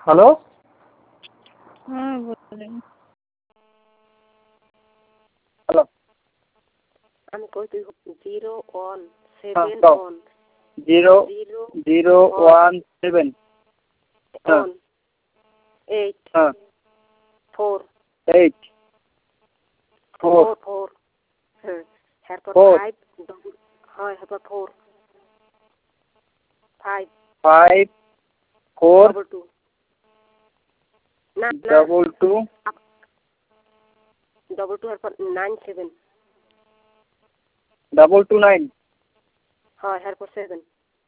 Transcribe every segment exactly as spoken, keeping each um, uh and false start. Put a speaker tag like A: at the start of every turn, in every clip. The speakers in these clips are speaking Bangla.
A: হ্যালো
B: হ্যাঁ বলেন।
A: হ্যালো
C: আমি কই তুই জিরো ওয়ান
A: হ্যাঁ
C: সেভেন
A: কও
C: one
A: zero
C: zero
A: zero one seven হ্যাঁ
C: ওয়ান এইট
A: হ্যাঁ
C: four
A: eight four
C: four four হ্যাঁ এরপর
A: Four.
C: ফাইভ ডবল হয় এরপর four five
A: five four
C: double two না না
A: ডবল টু
C: ডবল টু এরপর nine seven
A: double two nine
C: হয় এরপর seven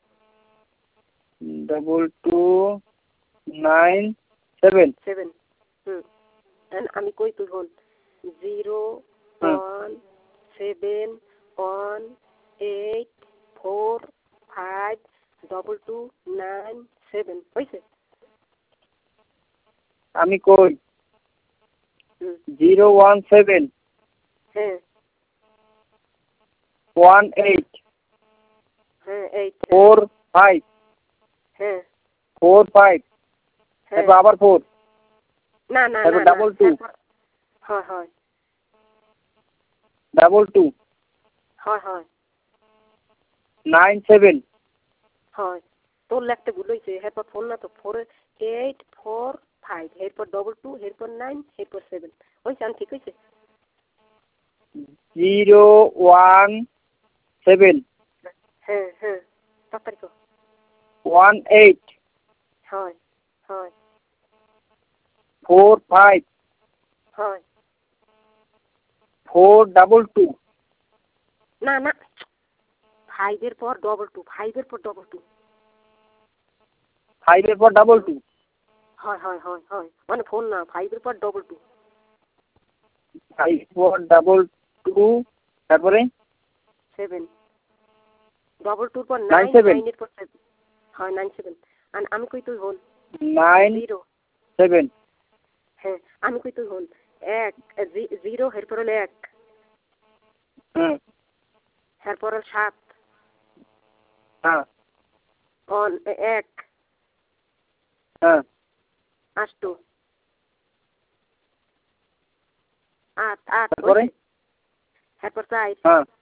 A: double two nine seven
C: seven হুম আমি কই তুই হন জিরো
A: হুম
C: one seven one eight four five double two nine seven হয়েছে
A: আমি কই
C: হুম
A: জিরো ওয়ান সেভেন
C: হ্যাঁ
A: ওয়ান এইট
C: হ্যাঁ এইট
A: ফোর ফাইভ
C: হ্যাঁ
A: ফোর ফাইভ
C: হ্যাঁ
A: তারপর আবার ফোর
C: না না
A: তারপর
C: না
A: ডাবল টু
C: হয় হয়
A: ডাবল টু
C: হয় হয়
A: নাইন সেভেন
C: হয় তোর লেখতে ভুল হয়েছে এরপর ফোর না তো ফোর এইট ফোর ফাইভ এরপর ডবল টু এরপর নাইন এরপর সেভেন হয়েছে আমি ঠিক হয়েছে
A: জিরো ওয়ান সেভেন
C: হ্যাঁ হ্যাঁ তাড়াতাড়ি কর
A: ওয়ান এইট
C: হয় হয়
A: ফোর ফাইভ
C: হয়
A: ফোর ডাবল টু
C: না না ফাইভের পর ডবল টু ফাইভের পর ডবল টু
A: ফাইভের পর ডাবল টু
C: হয় হয় হয় হয় মানে ফোন না ফাইভের পর ডবল টু
A: ফাইভ পর ডাবল টু তারপরে
C: সেভেন ডবল টুর পর
A: নাইন
C: নাইন
A: সেভেন
C: নাইনের পর সেভেন হয় নাইন সেভেন আর আমি কই তুই হন
A: নাইন
C: জিরো
A: সেভেন
C: হ্যাঁ আমি কই তুই হন এক জিরো এরপর হলো এক
A: হুম
C: এরপর হল সাত
A: হ্যাঁ
C: অন এক
A: হ্যাঁ
C: আষ্ট আট আট
A: তারপরে
C: এরপর চার
A: হ্যাঁ